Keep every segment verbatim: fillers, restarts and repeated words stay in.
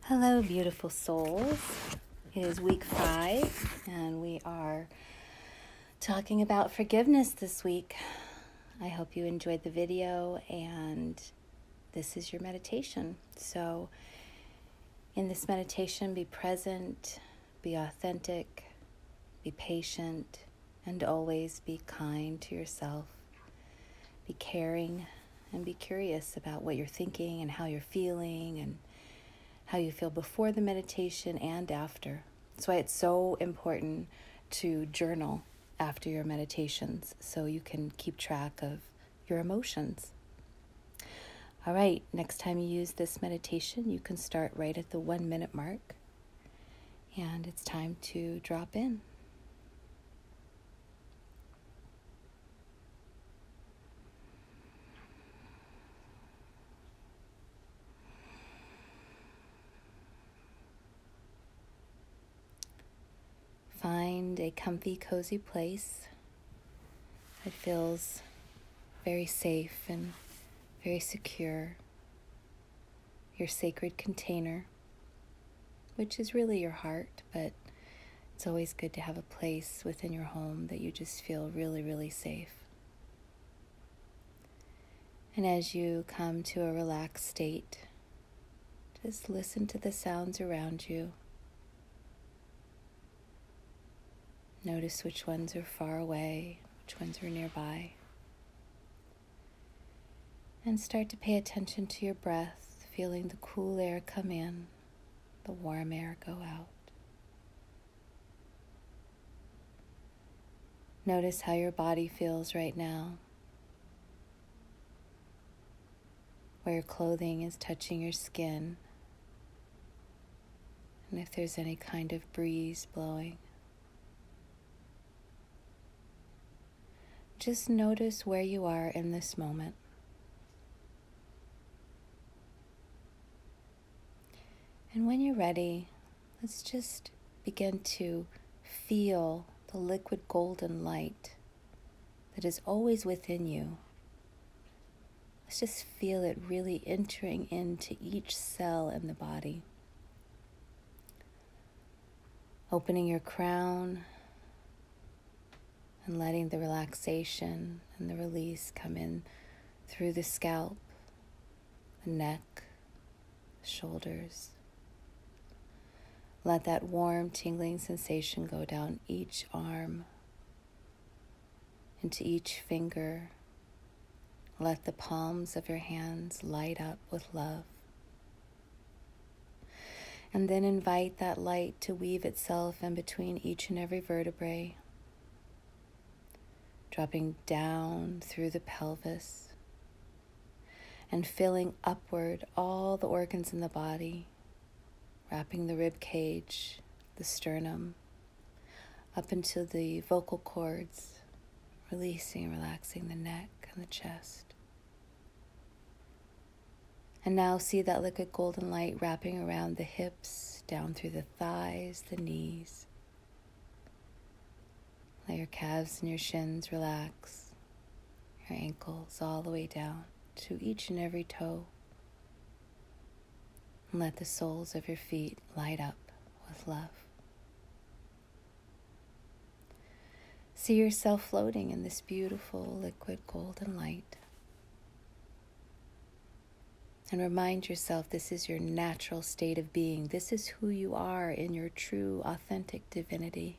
Hello, beautiful souls. It is week five, and we are talking about forgiveness this week. I hope you enjoyed the video, and this is your meditation. So, in this meditation, be present, be authentic, be patient, and always be kind to yourself. Be caring, and be curious about what you're thinking and how you're feeling, and how you feel before the meditation and after. That's why it's so important to journal after your meditations so you can keep track of your emotions. All right, next time you use this meditation, you can start right at the one minute mark, and it's time to drop in. Find a comfy, cozy place that feels very safe and very secure. Your sacred container, which is really your heart, but it's always good to have a place within your home that you just feel really, really safe. And as you come to a relaxed state, just listen to the sounds around you. Notice which ones are far away, which ones are nearby. And start to pay attention to your breath, feeling the cool air come in, the warm air go out. Notice how your body feels right now, where your clothing is touching your skin, and if there's any kind of breeze blowing. Just notice where you are in this moment. And when you're ready, let's just begin to feel the liquid golden light that is always within you. Let's just feel it really entering into each cell in the body. Opening your crown and letting the relaxation and the release come in through the scalp, the neck, the shoulders. Let that warm, tingling sensation go down each arm, into each finger. Let the palms of your hands light up with love. And then invite that light to weave itself in between each and every vertebrae, dropping down through the pelvis and filling upward all the organs in the body, wrapping the rib cage, the sternum, up into the vocal cords, releasing and relaxing the neck and the chest. And now see that liquid golden light wrapping around the hips, down through the thighs, the knees. Let your calves and your shins relax, your ankles all the way down to each and every toe. And let the soles of your feet light up with love. See yourself floating in this beautiful liquid golden light. And remind yourself this is your natural state of being. This is who you are in your true, authentic divinity.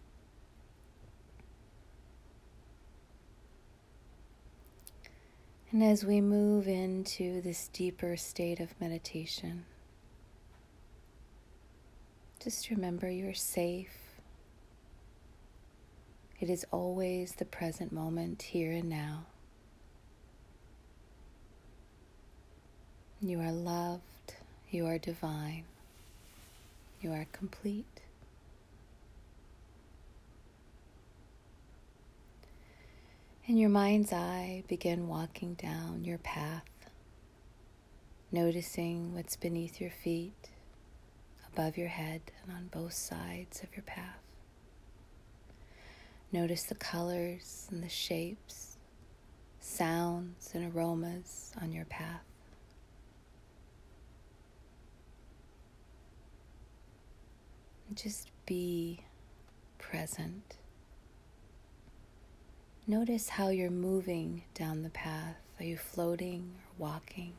And as we move into this deeper state of meditation, just remember you're safe. It is always the present moment, here and now. You are loved, you are divine, you are complete. In your mind's eye, begin walking down your path, noticing what's beneath your feet, above your head, and on both sides of your path. Notice the colors and the shapes, sounds and aromas on your path. Just be present. Notice how you're moving down the path. Are you floating or walking?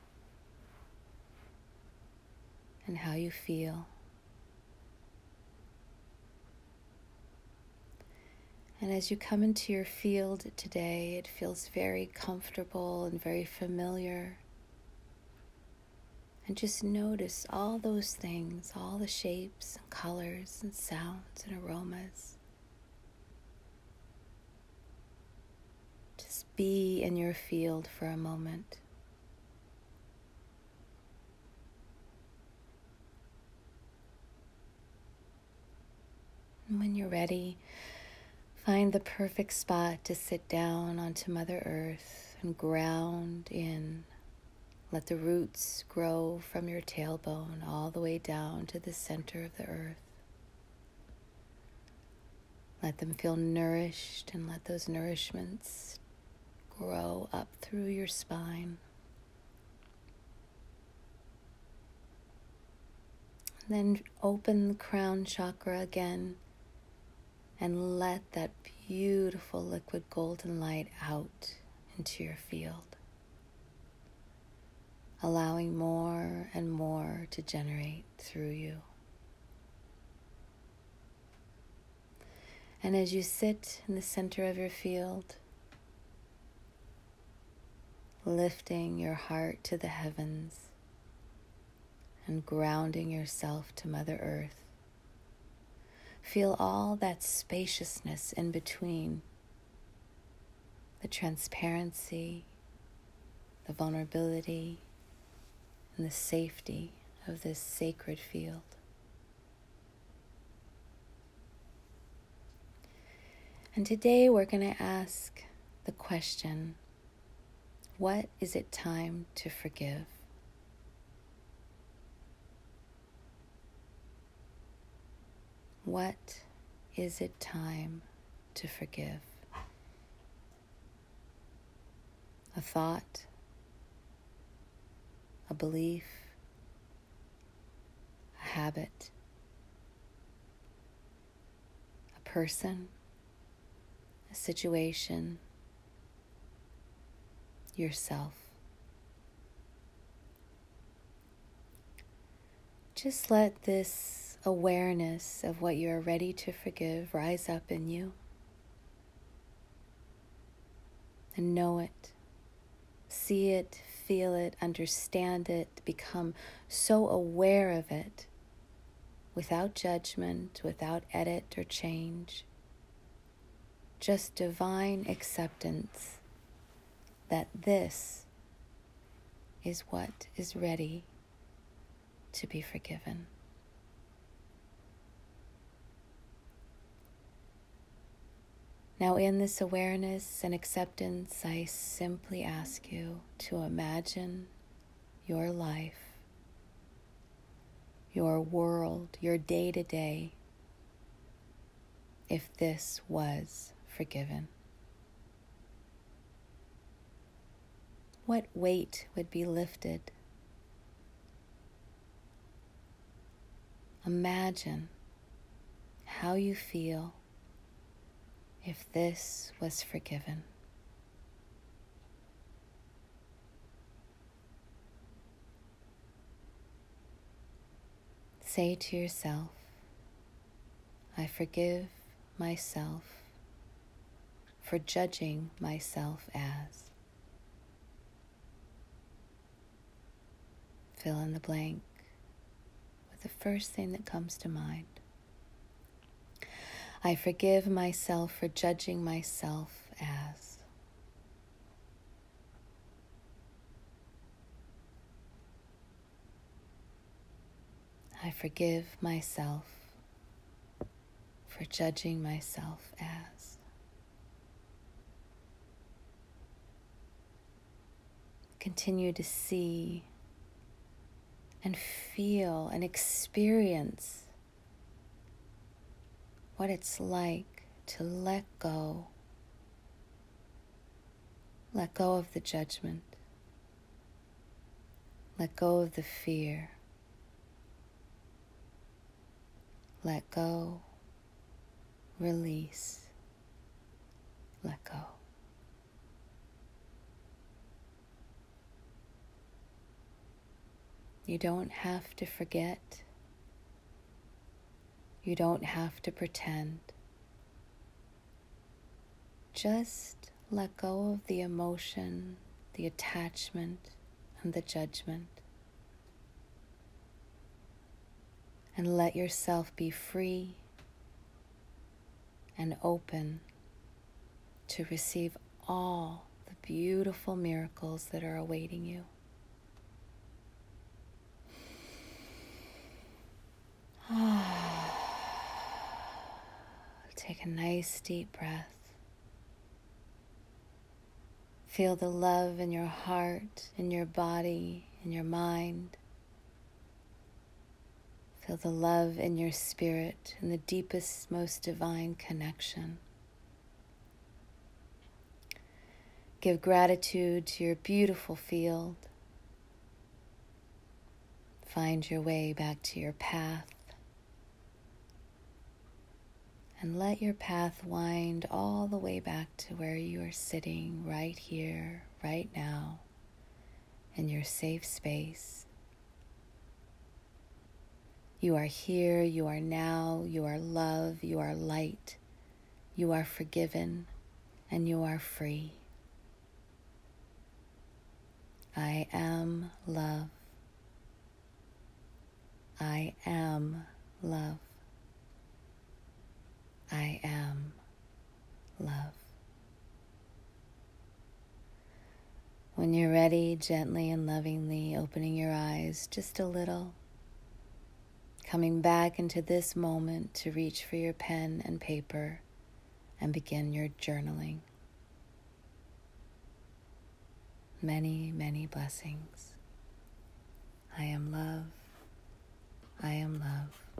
And how you feel. And as you come into your field today, it feels very comfortable and very familiar. And just notice all those things, all the shapes and colors and sounds and aromas. Just be in your field for a moment. And when you're ready, find the perfect spot to sit down onto Mother Earth and ground in. Let the roots grow from your tailbone all the way down to the center of the earth. Let them feel nourished and let those nourishments grow up through your spine. Then open the crown chakra again and let that beautiful liquid golden light out into your field, allowing more and more to generate through you. And as you sit in the center of your field, lifting your heart to the heavens and grounding yourself to Mother Earth, feel all that spaciousness in between, the transparency, the vulnerability, and the safety of this sacred field. And today we're going to ask the question, what is it time to forgive? What is it time to forgive? A thought, a belief, a habit, a person, a situation, yourself. Just let this awareness of what you are ready to forgive rise up in you. And know it. See it, feel it, understand it, become so aware of it without judgment, without edit or change. Just divine acceptance that this is what is ready to be forgiven. Now, in this awareness and acceptance, I simply ask you to imagine your life, your world, your day-to-day, if this was forgiven. What weight would be lifted? Imagine how you feel if this was forgiven. Say to yourself, I forgive myself for judging myself as. Fill in the blank with the first thing that comes to mind. I forgive myself for judging myself as. I forgive myself for judging myself as. Continue to see and feel and experience what it's like to let go. Let go of the judgment. Let go of the fear. let go, release, let go. You don't have to forget. You don't have to pretend. Just let go of the emotion, the attachment, and the judgment. And let yourself be free and open to receive all the beautiful miracles that are awaiting you. Take a nice deep breath. Feel the love in your heart, in your body, in your mind. Feel the love in your spirit, in the deepest, most divine connection. Give gratitude to your beautiful field. Find your way back to your path. And let your path wind all the way back to where you are sitting right here, right now, in your safe space. You are here, you are now, you are love, you are light, you are forgiven, and you are free. I am love. I am love. I am love. When you're ready, gently and lovingly opening your eyes just a little, coming back into this moment to reach for your pen and paper and begin your journaling. Many, many blessings. I am love. I am love.